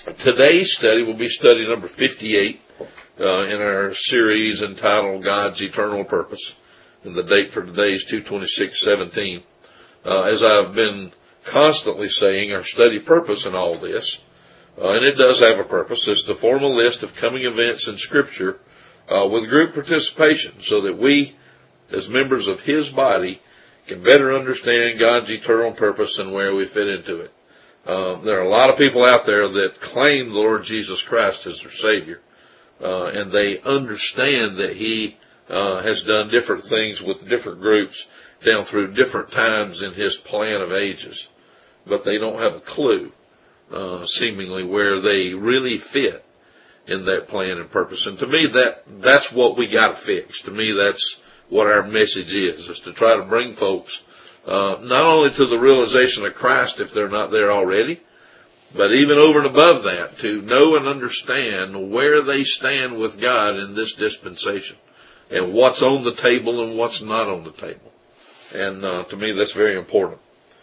Today's study will be study number 58 in our series entitled God's Eternal Purpose. And the date for today is 2/26/17. As I've been constantly saying, our study purpose in all this, and it does have a purpose, is to form a list of coming events in Scripture with group participation so that we, as members of His body, can better understand God's eternal purpose and where we fit into it. There are a lot of people out there that claim the Lord Jesus Christ as their Savior, and they understand that He has done different things with different groups down through different times in His plan of ages, but they don't have a clue, seemingly, where they really fit in that plan and purpose. And to me, that's what we got to fix. To me, that's what our message is to try to bring folks not only to the realization of Christ if they're not there already, but even over and above that, to know and understand where they stand with God in this dispensation and what's on the table and what's not on the table. And to me, that's very important.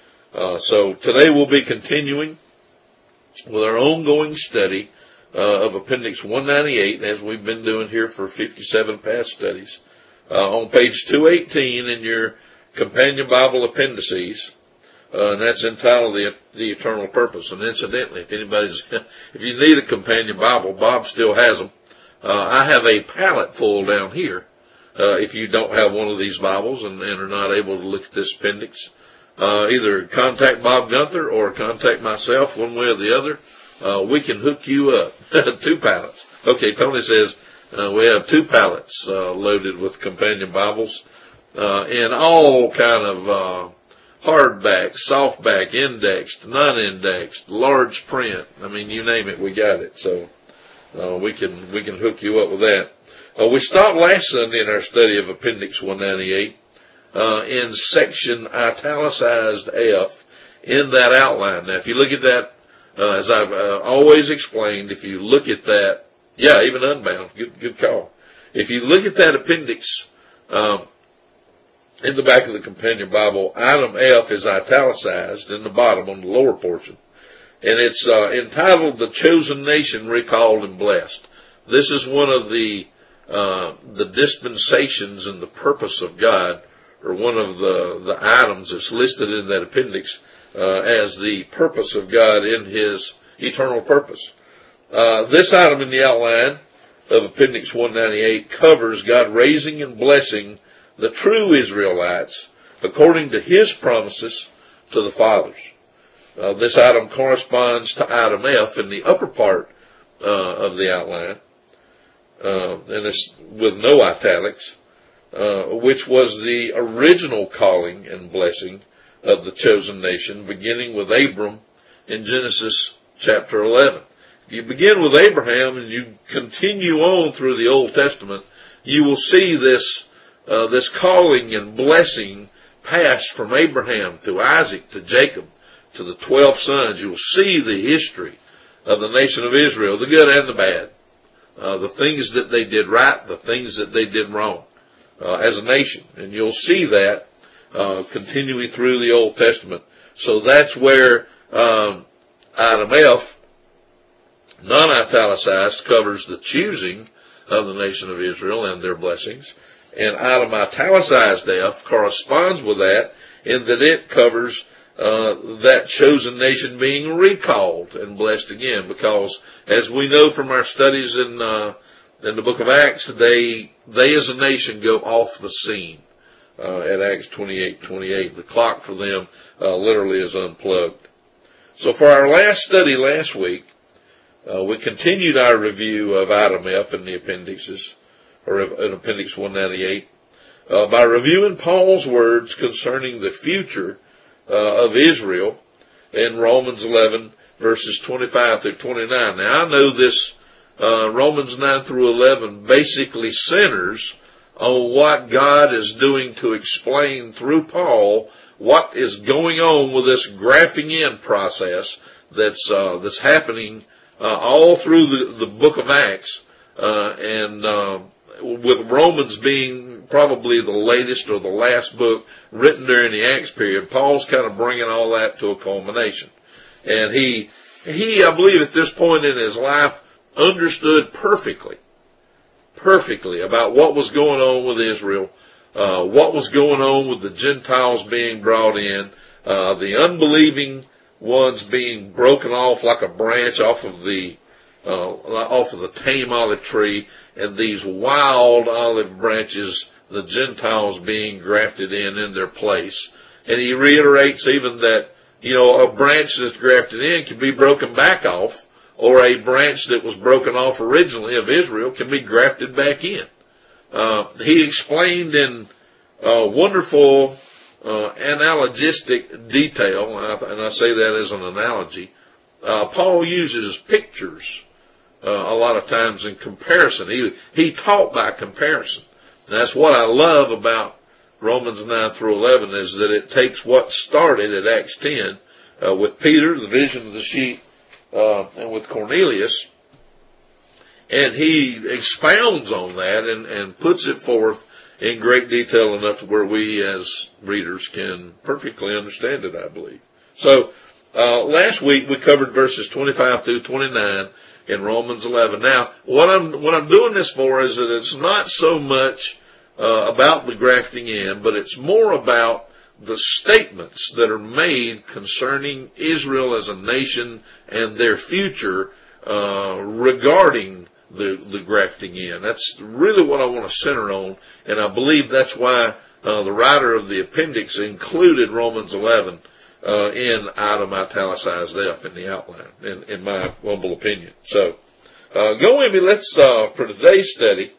So today we'll be continuing with our ongoing study of Appendix 198, as we've been doing here for 57 past studies. On page 218 in your companion Bible appendices, and that's entitled the Eternal Purpose. And incidentally, if you need a companion Bible, Bob still has them. I have a pallet full down here. If you don't have one of these Bibles and are not able to look at this appendix, either contact Bob Gunther or contact myself, one way or the other. We can hook you up. 2 pallets. Okay, Tony says we have 2 pallets loaded with companion Bibles. In all kind of hardback, softback, indexed, non-indexed, large print. I mean, you name it, we got it. So we can hook you up with that. We stopped last Sunday in our study of Appendix 198 in section italicized F in that outline. Now, if you look at that, as I've always explained, if you look at that, yeah, even unbound, good call. If you look at that appendix, in the back of the companion Bible, item F is italicized in the bottom on the lower portion. And it's entitled The Chosen Nation Recalled and Blessed. This is one of the dispensations and the purpose of God, or one of the items that's listed in that appendix as the purpose of God in His eternal purpose. This item in the outline of Appendix 198 covers God raising and blessing the true Israelites according to His promises to the fathers. This item corresponds to item F in the upper part of the outline, and it's with no italics, which was the original calling and blessing of the chosen nation, beginning with Abram in Genesis chapter 11. If you begin with Abraham and you continue on through the Old Testament, you will see this calling and blessing passed from Abraham to Isaac to Jacob to the 12 sons. You will see the history of the nation of Israel, the good and the bad, the things that they did right, the things that they did wrong as a nation. And you'll see that continuing through the Old Testament. So that's where item F, non-italicized, covers the choosing of the nation of Israel and their blessings. And item italicized F corresponds with that in that it covers that chosen nation being recalled and blessed again. Because as we know from our studies in the book of Acts, they as a nation go off the scene at Acts 28:28. The clock for them literally is unplugged. So for our last study last week, we continued our review of item F in the appendixes, or in Appendix 198, by reviewing Paul's words concerning the future of Israel in Romans 11, verses 25 through 29. Now, I know this Romans 9 through 11 basically centers on what God is doing to explain through Paul what is going on with this graphing in process that's happening all through the book of Acts, and with Romans being probably the latest or the last book written during the Acts period. Paul's kind of bringing all that to a culmination, and he he, I believe at this point in his life, understood perfectly about what was going on with Israel, what was going on with the Gentiles being brought in, the unbelieving ones being broken off like a branch off of the tame olive tree, and these wild olive branches, the Gentiles being grafted in their place. And he reiterates even that, a branch that's grafted in can be broken back off, or a branch that was broken off originally of Israel can be grafted back in. He explained in wonderful analogistic detail, and I say that as an analogy. Paul uses pictures a lot of times in comparison. He taught by comparison. And that's what I love about Romans 9 through 11, is that it takes what started at Acts 10 with Peter, the vision of the sheep, and with Cornelius, and he expounds on that and puts it forth in great detail enough to where we as readers can perfectly understand it, I believe. So last week we covered verses 25 through 29 in Romans 11. Now, what I'm doing this for is that it's not so much about the grafting in, but it's more about the statements that are made concerning Israel as a nation and their future regarding the grafting in. That's really what I want to center on, and I believe that's why the writer of the appendix included Romans 11 in item italicized F in the outline, in my humble opinion. So go with me. Let's for today's study,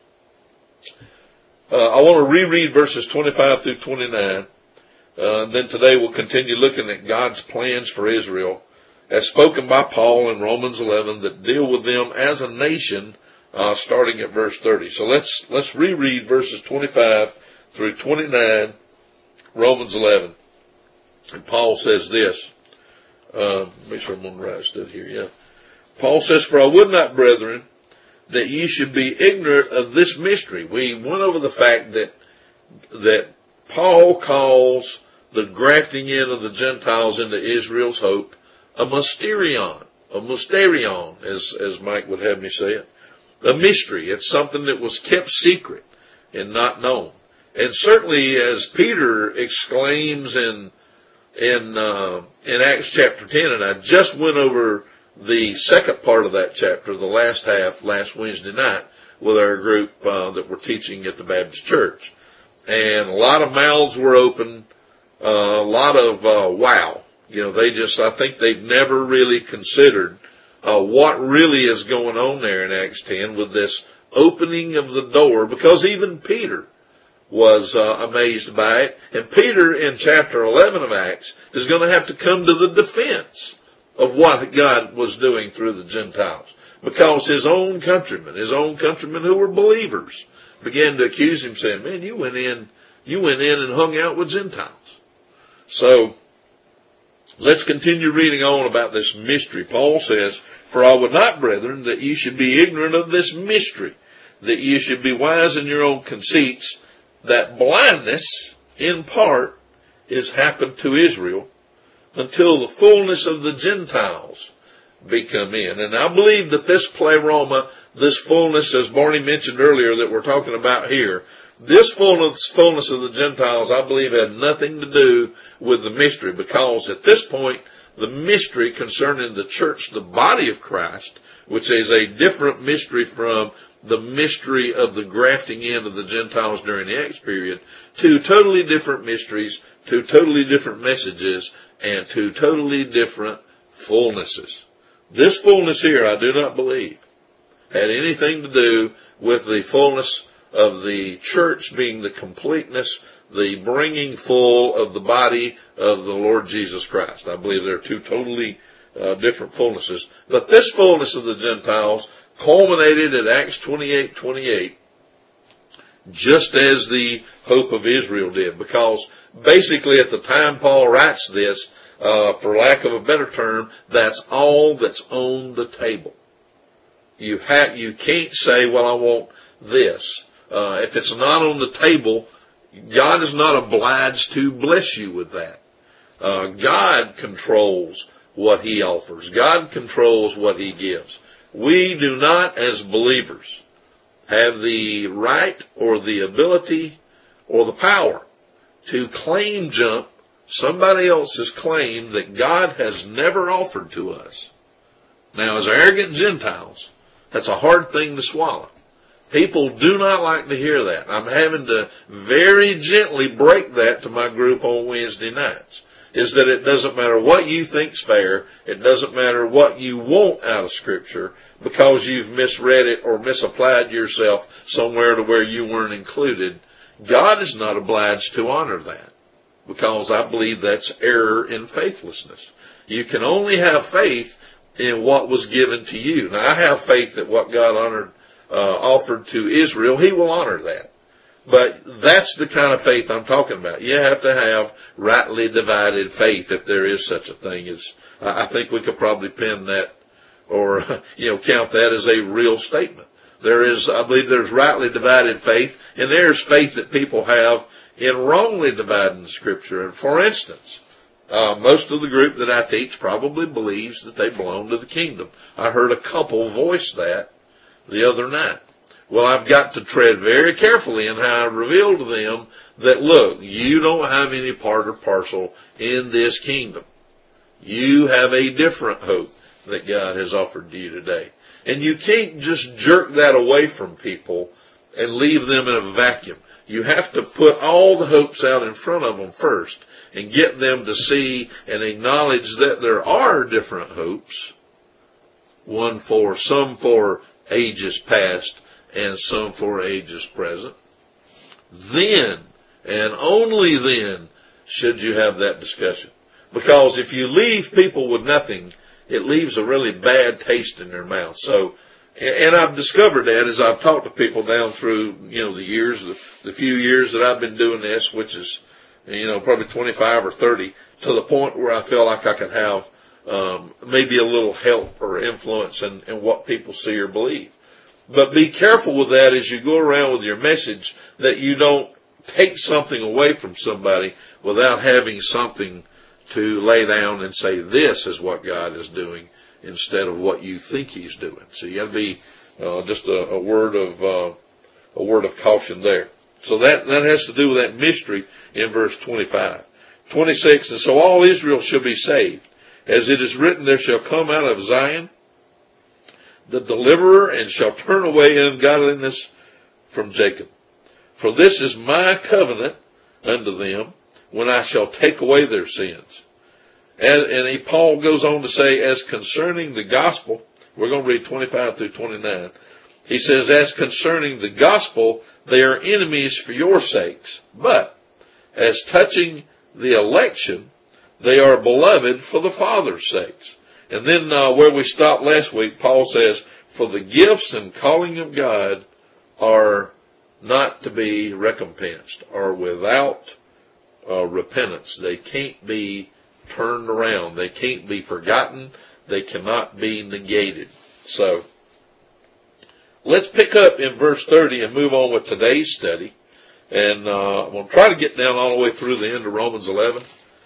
I want to reread verses 25 through 29. Then today we'll continue looking at God's plans for Israel as spoken by Paul in Romans 11 that deal with them as a nation, starting at verse 30. So let's reread verses 25 through 29, Romans 11. And Paul says this. Make sure I'm on the right stuff here. Yeah. Paul says, "For I would not, brethren, that ye should be ignorant of this mystery." We went over the fact that Paul calls the grafting in of the Gentiles into Israel's hope a mysterion, as Mike would have me say it, a mystery. It's something that was kept secret and not known. And certainly, as Peter exclaims in Acts chapter 10, and I just went over the second part of that chapter, the last half, last Wednesday night, with our group that we're teaching at the Baptist Church. And a lot of mouths were open, a lot of wow. I think they've never really considered what really is going on there in Acts 10 with this opening of the door, because even Peter was amazed by it. And Peter in chapter 11 of Acts is going to have to come to the defense of what God was doing through the Gentiles, because his own countrymen who were believers, began to accuse him, saying, "Man, you went in and hung out with Gentiles." So let's continue reading on about this mystery. Paul says, "For I would not, brethren, that ye should be ignorant of this mystery, that ye should be wise in your own conceits, that blindness in part is happened to Israel, until the fullness of the Gentiles be come in." And I believe that this pleroma, this fullness, as Barney mentioned earlier, that we're talking about here, this fullness of the Gentiles, I believe, had nothing to do with the mystery, because at this point, the mystery concerning the church, the body of Christ, which is a different mystery from the mystery of the grafting in of the Gentiles during the Acts period, two totally different mysteries, two totally different messages, and two totally different fullnesses. This fullness here, I do not believe, had anything to do with the fullness of the church being the completeness, the bringing full of the body of the Lord Jesus Christ. I believe they're two totally different fullnesses. But this fullness of the Gentiles culminated at Acts 28:28, just as the hope of Israel did, because basically at the time Paul writes this, for lack of a better term, that's all that's on the table. You can't say, "Well, I want this." If it's not on the table, God is not obliged to bless you with that. God controls what he offers. God controls what he gives. We do not, as believers, have the right or the ability or the power to claim jump somebody else's claim that God has never offered to us. Now, as arrogant Gentiles, that's a hard thing to swallow. People do not like to hear that. I'm having to very gently break that to my group on Wednesday nights, is that it doesn't matter what you think's fair. It doesn't matter what you want out of Scripture because you've misread it or misapplied yourself somewhere to where you weren't included. God is not obliged to honor that because I believe that's error in faithlessness. You can only have faith in what was given to you. Now, I have faith that what God offered to Israel, he will honor that. But that's the kind of faith I'm talking about. You have to have rightly divided faith, if there is such a thing as, I think we could probably pen that or, count that as a real statement. I believe there's rightly divided faith, and there's faith that people have in wrongly dividing Scripture. And for instance, most of the group that I teach probably believes that they belong to the kingdom. I heard a couple voice that the other night. Well, I've got to tread very carefully in how I reveal to them that, look, you don't have any part or parcel in this kingdom. You have a different hope that God has offered to you today. And you can't just jerk that away from people and leave them in a vacuum. You have to put all the hopes out in front of them first and get them to see and acknowledge that there are different hopes, some for ages past and some for ages present. Then, and only then, should you have that discussion. Because if you leave people with nothing, it leaves a really bad taste in their mouth. So, and I've discovered that as I've talked to people down through, the years, the few years that I've been doing this, which is, probably 25 or 30, to the point where I feel like I can have, maybe a little help or influence in what people see or believe. But be careful with that as you go around with your message, that you don't take something away from somebody without having something to lay down and say, this is what God is doing, instead of what you think he's doing. So you got to be just a word of caution there. So that has to do with that mystery in verse 25. 26, and so all Israel shall be saved. As it is written, there shall come out of Zion the deliverer, and shall turn away ungodliness from Jacob. For this is my covenant unto them, when I shall take away their sins. And Paul goes on to say, as concerning the gospel, we're going to read 25 through 29. He says, as concerning the gospel, they are enemies for your sakes. But as touching the election, they are beloved for the Father's sakes. And then where we stopped last week, Paul says, for the gifts and calling of God are not to be recompensed, or without repentance. They can't be turned around. They can't be forgotten. They cannot be negated. So let's pick up in verse 30 and move on with today's study. And I'm going to try to get down all the way through the end of Romans 11.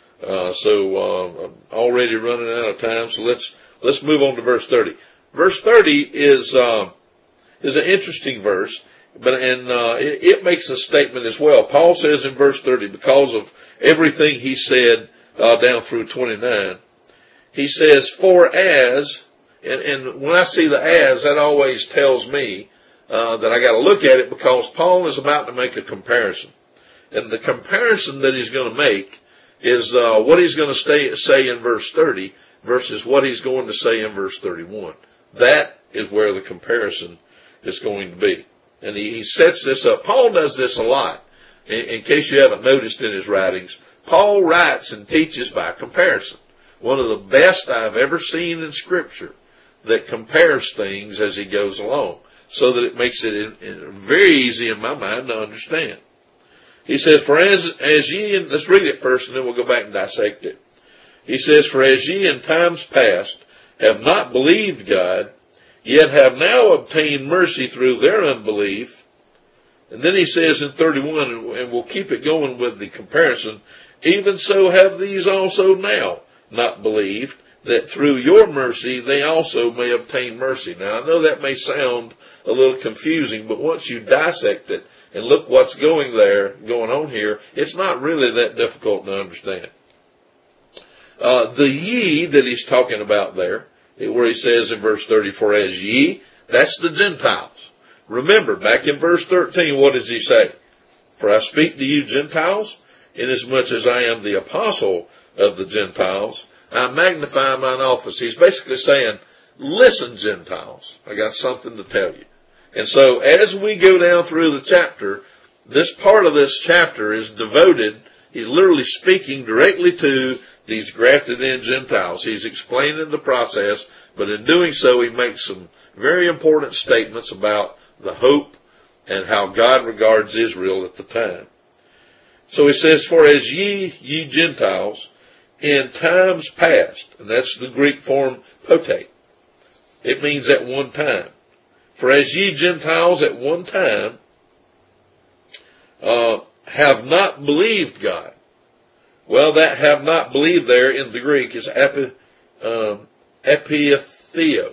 I'm already running out of time, so let's move on to verse 30. Verse 30 is an interesting verse, but it makes a statement as well. Paul says in verse 30, because of everything he said down through 29, he says, for as, and when I see the as, that always tells me that I got to look at it, because Paul is about to make a comparison, and the comparison that he's going to make is what he's going to say in verse 30 versus what he's going to say in verse 31. That is where the comparison is going to be. And he sets this up. Paul does this a lot. In case you haven't noticed in his writings, Paul writes and teaches by comparison. One of the best I've ever seen in Scripture that compares things as he goes along, so that it makes it very easy in my mind to understand. He says, for as ye, let's read it first and then we'll go back and dissect it. He says, for as ye in times past have not believed God, yet have now obtained mercy through their unbelief. And then he says in 31, and we'll keep it going with the comparison, even so have these also now not believed, that through your mercy they also may obtain mercy. Now, I know that may sound a little confusing, but once you dissect it and look what's going on here, it's not really that difficult to understand. The ye that he's talking about there, where he says in verse 30, for as ye, that's the Gentiles. Remember, back in verse 13, what does he say? For I speak to you Gentiles, inasmuch as I am the apostle of the Gentiles, I magnify mine office. He's basically saying, listen, Gentiles, I got something to tell you. And so as we go down through the chapter, this part of this chapter is devoted, he's literally speaking directly to these grafted in Gentiles. He's explaining the process, but in doing so he makes some very important statements about the hope and how God regards Israel at the time. So he says, for as ye Gentiles, in times past, and that's the Greek form pote. It means at one time. For as ye Gentiles at one time have not believed God. Well, that have not believed there in the Greek is epiatheo.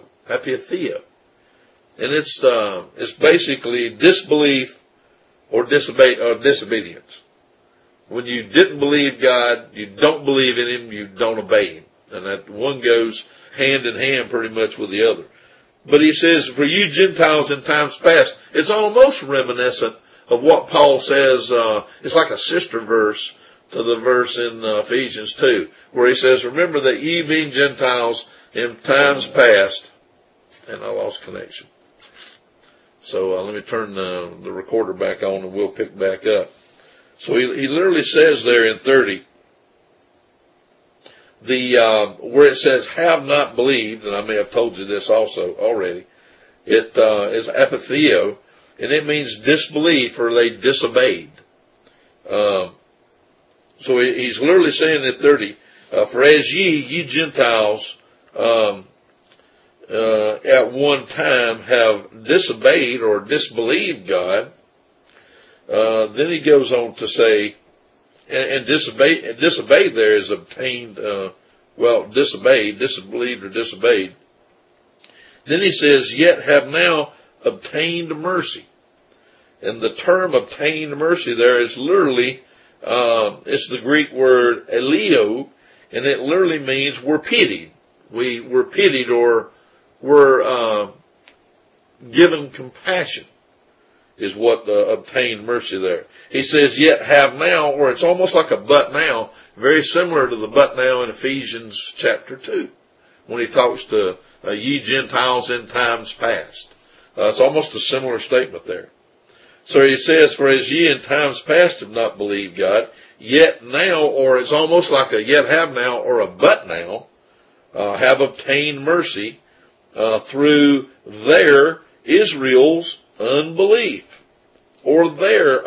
And it's basically disbelief or disobedience. When you didn't believe God, you don't believe in Him, you don't obey Him. And that one goes hand in hand pretty much with the other. But he says, for you Gentiles in times past, it's almost reminiscent of what Paul says, it's like a sister verse to the verse in Ephesians 2, where he says, remember that ye being Gentiles in times past, and I lost connection. So let me turn the recorder back on and we'll pick back up. So he literally says there in 30, where it says have not believed, and I may have told you this also already, it is apatheo, and it means disbelief or they disobeyed. So he's literally saying in 30, for as ye Gentiles, at one time have disobeyed or disbelieved God, then he goes on to say, and disobeyed there is obtained, disbelieved or disobeyed. Then he says, yet have now obtained mercy. And the term obtained mercy there is literally, it's the Greek word eleo, and it literally means we're pitied. We were pitied or were given compassion is what obtained mercy there. He says, yet have now, or it's almost like a but now, very similar to the but now in Ephesians chapter 2, when he talks to ye Gentiles in times past. It's almost a similar statement there. So he says, for as ye in times past have not believed God, yet now, or it's almost like a yet have now or a but now, have obtained mercy through their, Israel's unbelief. Or their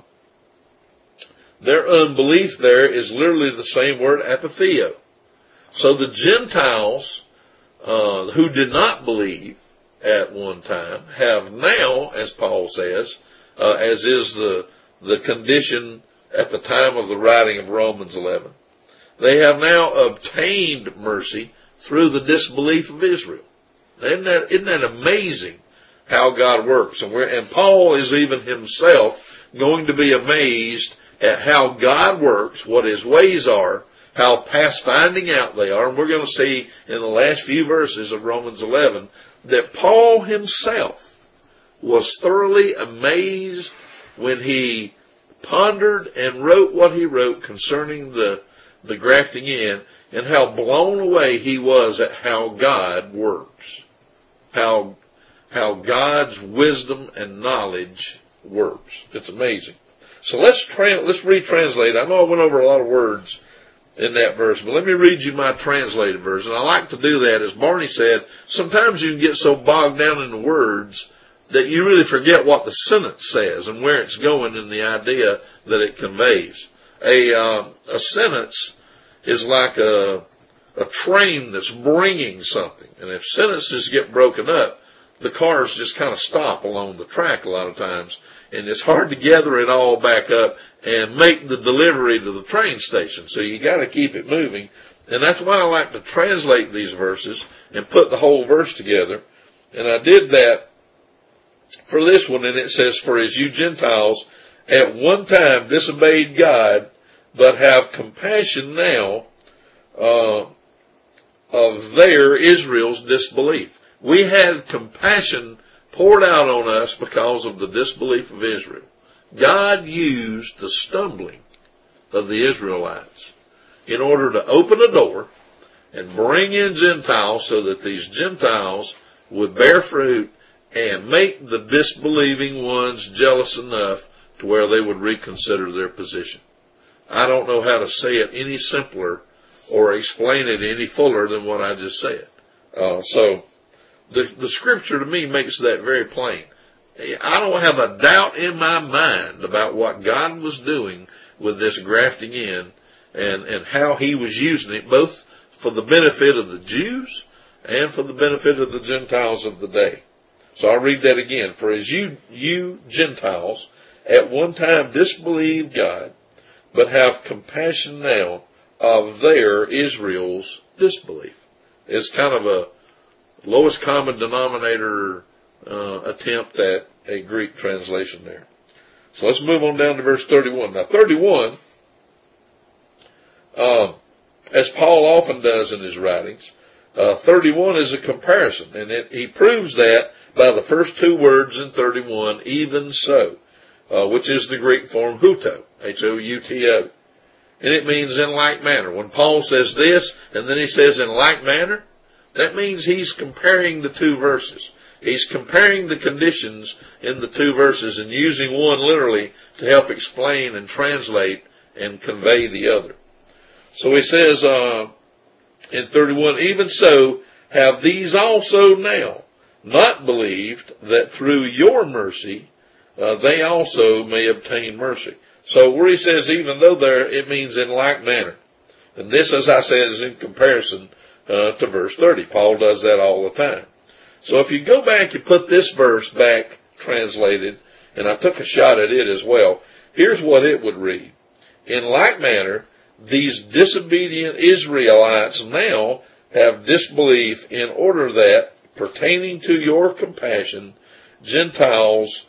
unbelief there is literally the same word, apatheo. So the Gentiles who did not believe at one time have now, as Paul says, as is the condition at the time of the writing of Romans 11, they have now obtained mercy through the disbelief of Israel. Isn't that amazing how God works? And Paul is even himself going to be amazed at how God works, what His ways are, how past finding out they are. And we're going to see in the last few verses of Romans 11 that Paul himself was thoroughly amazed when he pondered and wrote what he wrote concerning the grafting in, and how blown away he was at how God works, how God's wisdom and knowledge works. It's amazing. So let's retranslate. I know I went over a lot of words in that verse, but let me read you my translated version. I like to do that. As Barney said, sometimes you can get so bogged down in the words that you really forget what the sentence says and where it's going and the idea that it conveys. A sentence is like a train that's bringing something. And if sentences get broken up, the cars just kind of stop along the track a lot of times. And it's hard to gather it all back up and make the delivery to the train station. So you got to keep it moving. And that's why I like to translate these verses and put the whole verse together. And I did that for this one, and it says, "For as you Gentiles at one time disobeyed God, but have compassion now of their, Israel's, disbelief." We had compassion poured out on us because of the disbelief of Israel. God used the stumbling of the Israelites in order to open a door and bring in Gentiles so that these Gentiles would bear fruit and make the disbelieving ones jealous enough to where they would reconsider their position. I don't know how to say it any simpler or explain it any fuller than what I just said. So the scripture to me makes that very plain. I don't have a doubt in my mind about what God was doing with this grafting in and how he was using it, both for the benefit of the Jews and for the benefit of the Gentiles of the day. So I'll read that again. "For as you Gentiles at one time disbelieved God, but have compassion now of their, Israel's, disbelief." It's kind of a lowest common denominator attempt at a Greek translation there. So let's move on down to verse 31. Now 31, as Paul often does in his writings, 31 is a comparison, and he proves that by the first two words in 31, "even so," which is the Greek form huto, H-O-U-T-O. And it means in like manner. When Paul says this, and then he says in like manner, that means he's comparing the two verses. He's comparing the conditions in the two verses and using one literally to help explain and translate and convey the other. So he says in 31, "Even so have these also now not believed, that through your mercy they also may obtain mercy." So where he says even though there, it means in like manner. And this, as I said, is in comparison to verse 30. Paul does that all the time. So if you go back and put this verse back translated, and I took a shot at it as well, here's what it would read. "In like manner, these disobedient Israelites now have disbelief, in order that, pertaining to your compassion, Gentiles,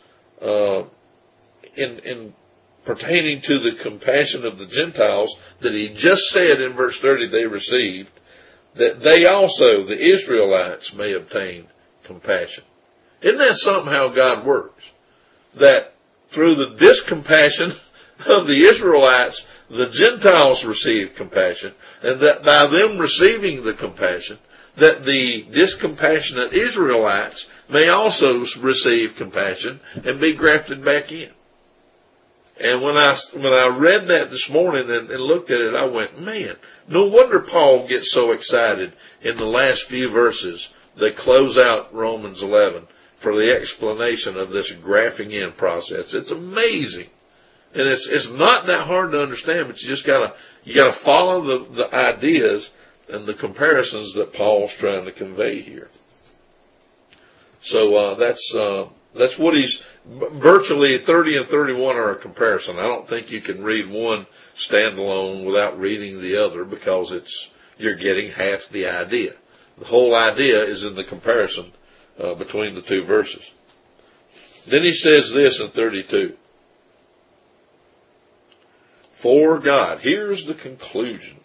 in pertaining to the compassion of the Gentiles that he just said in verse 30 they received, that they also, the Israelites, may obtain compassion." Isn't that something how God works? That through the discompassion of the Israelites, the Gentiles receive compassion, and that by them receiving the compassion, that the discompassionate Israelites may also receive compassion and be grafted back in. And when I read that this morning and looked at it, I went, man, no wonder Paul gets so excited in the last few verses that close out Romans 11 for the explanation of this grafting in process. It's amazing. And it's not that hard to understand, but you gotta follow the ideas and the comparisons that Paul's trying to convey here. So that's what he's virtually 30 and 31 are a comparison. I don't think you can read one standalone without reading the other, because you're getting half the idea. The whole idea is in the comparison between the two verses. Then he says this in 32. "For God," here's the conclusion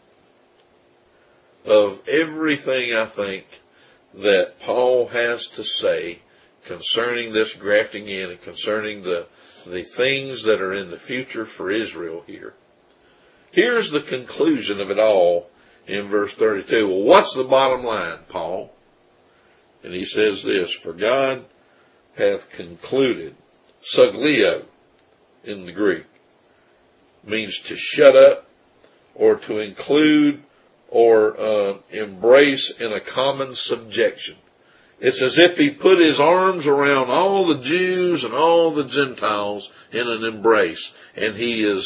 of everything I think that Paul has to say concerning this grafting in and concerning the things that are in the future for Israel here. Here's the conclusion of it all in verse 32. Well, what's the bottom line, Paul? And he says this: "For God hath concluded," suglio in the Greek, means to shut up or to include or embrace in a common subjection. It's as if he put his arms around all the Jews and all the Gentiles in an embrace, and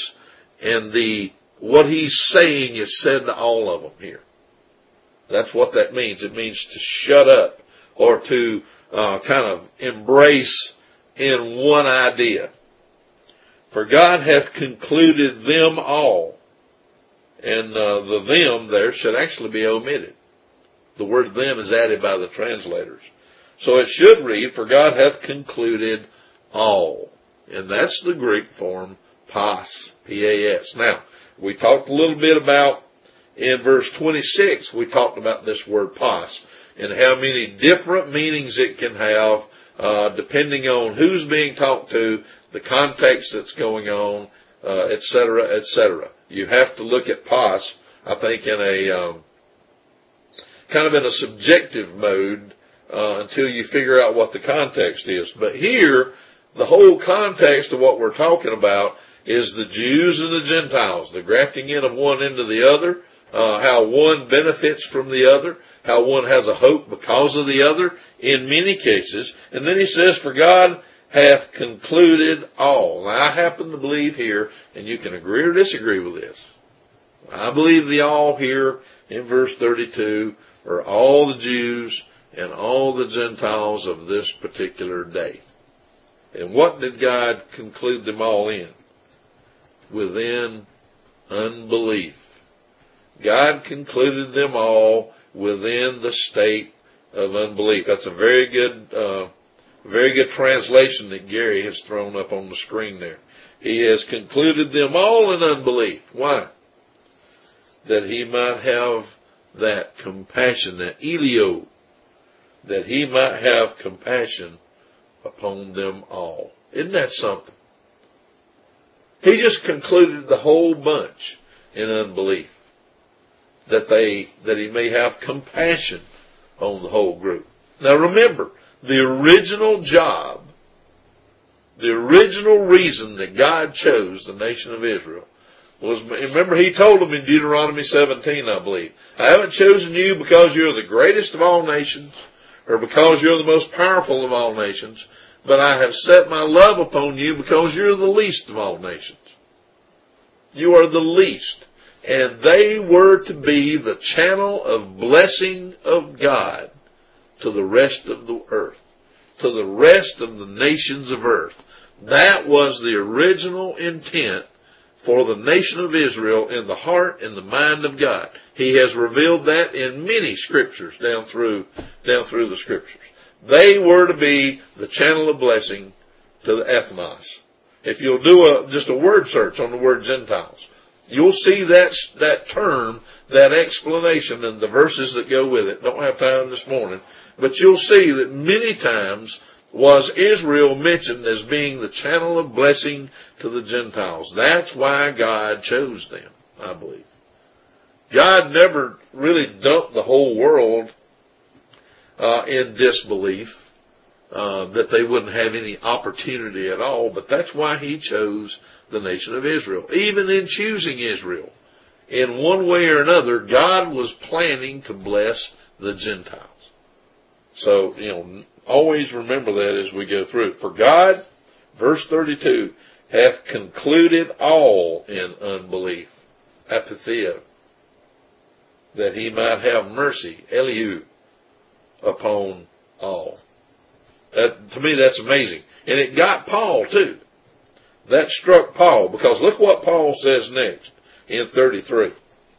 what he's saying is said to all of them here. That's what that means. It means to shut up or to kind of embrace in one idea. "For God hath concluded them all And the them there should actually be omitted. The word them is added by the translators. So it should read, for God hath concluded all. And that's the Greek form, pas, P-A-S. Now, we talked a little bit about, in verse 26, we talked about this word pas, and how many different meanings it can have, depending on who's being talked to, the context that's going on, etc., etc. You have to look at pas, I think, in a kind of in a subjective mode until you figure out what the context is. But here, the whole context of what we're talking about is the Jews and the Gentiles, the grafting in of one into the other, how one benefits from the other, how one has a hope because of the other in many cases. And then he says, for God hath concluded all. Now, I happen to believe here, and you can agree or disagree with this, I believe the all here in verse 32 are all the Jews and all the Gentiles of this particular day. And what did God conclude them all in? Within unbelief. God concluded them all within the state of unbelief. That's a very good translation that Gary has thrown up on the screen there. He has concluded them all in unbelief. Why? That he might have that compassion, that elio, that he might have compassion upon them all. Isn't that something? He just concluded the whole bunch in unbelief. That he may have compassion on the whole group. Now remember, the original job, the original reason that God chose the nation of Israel was, remember he told them in Deuteronomy 17, I believe, I haven't chosen you because you're the greatest of all nations, or because you're the most powerful of all nations, but I have set my love upon you because you're the least of all nations. You are the least. And they were to be the channel of blessing of God to the rest of the earth, to the rest of the nations of earth. That was the original intent for the nation of Israel in the heart and the mind of God. He has revealed that in many scriptures down through the scriptures. They were to be the channel of blessing to the ethnos. If you'll do just a word search on the word Gentiles, you'll see that term, that explanation and the verses that go with it. Don't have time this morning, but you'll see that many times was Israel mentioned as being the channel of blessing to the Gentiles. That's why God chose them, I believe. God never really dumped the whole world in disbelief, that they wouldn't have any opportunity at all, but that's why he chose the nation of Israel. Even in choosing Israel, in one way or another, God was planning to bless the Gentiles. So, always remember that as we go through it. For God, verse 32, hath concluded all in unbelief, apatheia, that he might have mercy, Elihu, upon all. To me, that's amazing. And it got Paul, too. That struck Paul, because look what Paul says next in 33.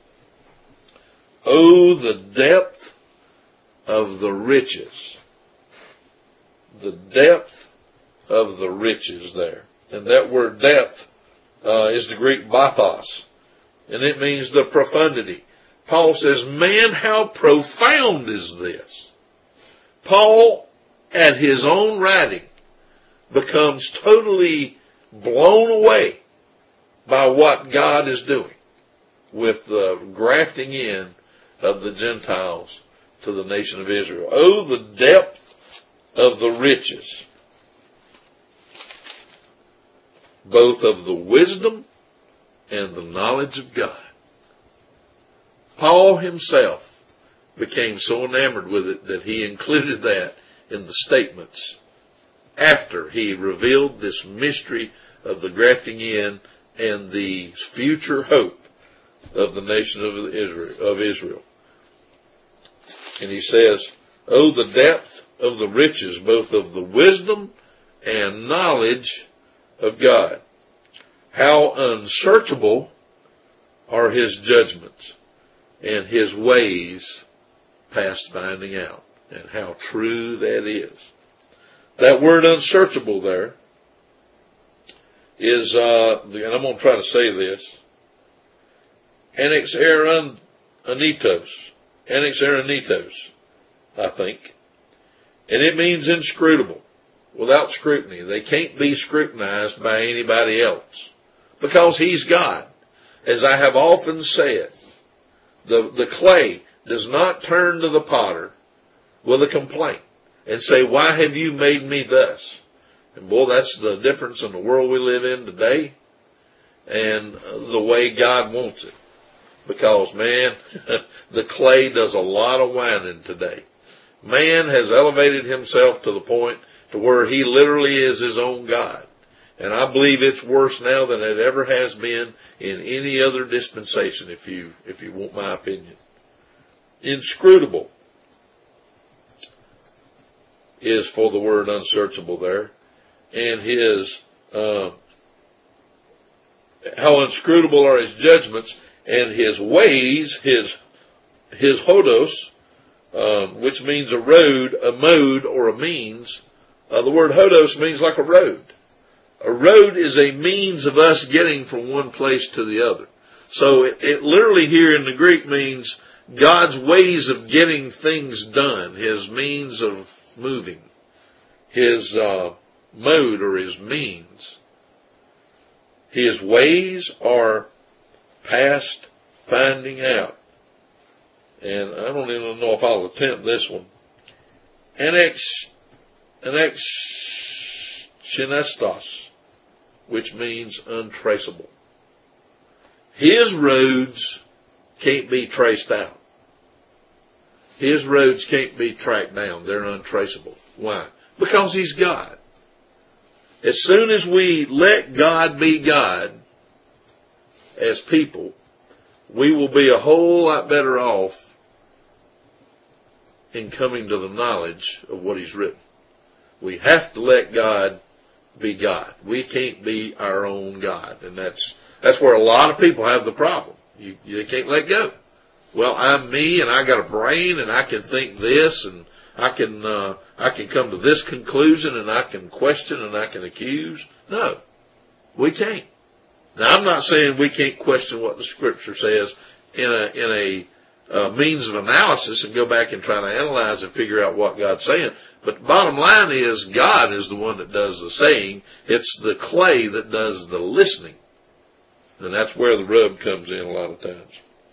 Oh, the depth of the riches. The depth of the riches there. And that word depth is the Greek bathos. And it means the profundity. Paul says, man, how profound is this? Paul, at his own writing, becomes totally blown away by what God is doing with the grafting in of the Gentiles to the nation of Israel. Oh, the depth of the riches, both of the wisdom and the knowledge of God. Paul himself became so enamored with it that he included that in the statements after he revealed this mystery of the grafting in and the future hope of the nation of Israel. And he says, oh, the depth of the riches, both of the wisdom and knowledge of God. How unsearchable are his judgments, and his ways past finding out. And how true that is. That word unsearchable there is, and I'm going to try to say this, anexeranitos, I think. And it means inscrutable, without scrutiny. They can't be scrutinized by anybody else, because he's God. As I have often said, the clay does not turn to the potter with a complaint and say, why have you made me thus? And boy, that's the difference in the world we live in today and the way God wants it. Because, man, the clay does a lot of whining today. Man has elevated himself to the point to where he literally is his own God. And I believe it's worse now than it ever has been in any other dispensation, if you want my opinion. Inscrutable is for the word unsearchable there. And his, how inscrutable are his judgments, and his ways, his hodos, which means a road, a mode, or a means. The word hodos means like a road. A road is a means of us getting from one place to the other. So it literally here in the Greek means God's ways of getting things done, his means of moving, his mode or his means. His ways are past finding out. And I don't even know if I'll attempt this one. Anexchinestos, which means untraceable. His roads can't be traced out. His roads can't be tracked down. They're untraceable. Why? Because he's God. As soon as we let God be God as people, we will be a whole lot better off in coming to the knowledge of what he's written. We have to let God be God. We can't be our own God. And that's where a lot of people have the problem. You can't let go. Well, I'm me and I got a brain and I can think this and I can come to this conclusion and I can question and I can accuse. No, we can't. Now, I'm not saying we can't question what the Scripture says in a means of analysis and go back and try to analyze and figure out what God's saying. But the bottom line is God is the one that does the saying. It's the clay that does the listening. And that's where the rub comes in a lot of times.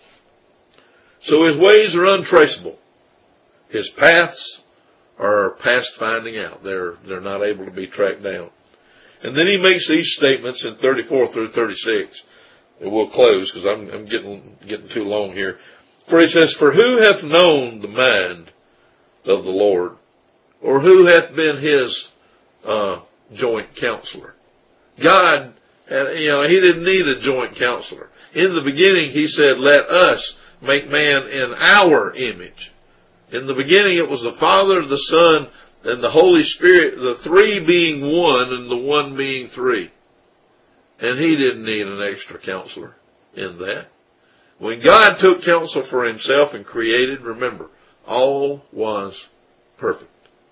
So his ways are untraceable. His paths are past finding out. They're not able to be tracked down. And then he makes these statements in 34 through 36. And we'll close because I'm getting too long here. For he says, for who hath known the mind of the Lord? Or who hath been his joint counselor? God, he didn't need a joint counselor. In the beginning, he said, let us make man in our image. In the beginning, it was the Father, the Son, and the Holy Spirit, the three being one and the one being three. And he didn't need an extra counselor in that. When God took counsel for himself and created, remember, all was perfect.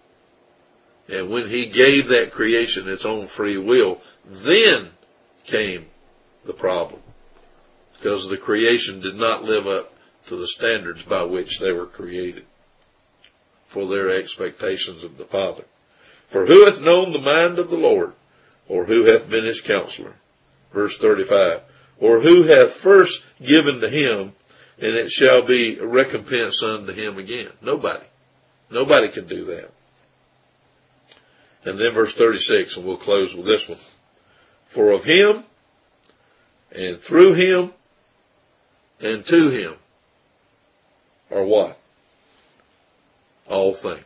And when he gave that creation its own free will, then came the problem. Because the creation did not live up to the standards by which they were created for their expectations of the Father. For who hath known the mind of the Lord? Or who hath been his counselor? Verse 35. Or who hath first given to him, and it shall be a recompense unto him again? Nobody. Nobody can do that. And then verse 36, and we'll close with this one. For of him, and through him, and to him, are what? All things.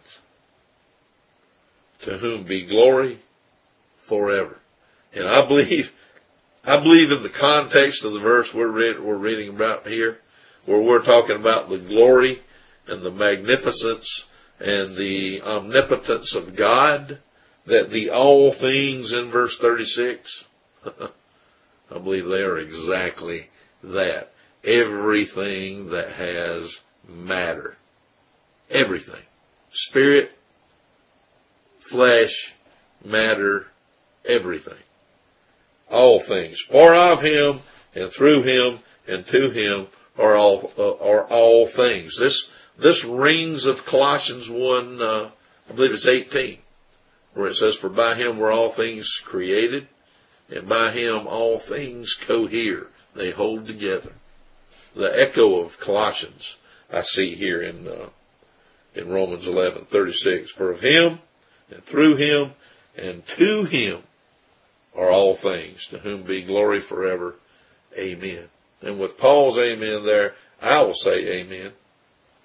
To whom be glory forever. And I believe in the context of the verse we're reading about here, where we're talking about the glory and the magnificence and the omnipotence of God, that the all things in verse 36, I believe they are exactly that. everything that has matter. Everything. Spirit, flesh, matter, everything. All things. For of him, and through him, and to him are all things. This rings of Colossians 1, I believe it's 18, where it says, for by him were all things created, and by him all things cohere. They hold together. The echo of Colossians I see here in Romans 11:36. For of him, and through him, and to him are all things, to whom be glory forever. Amen. And with Paul's amen there, I will say amen.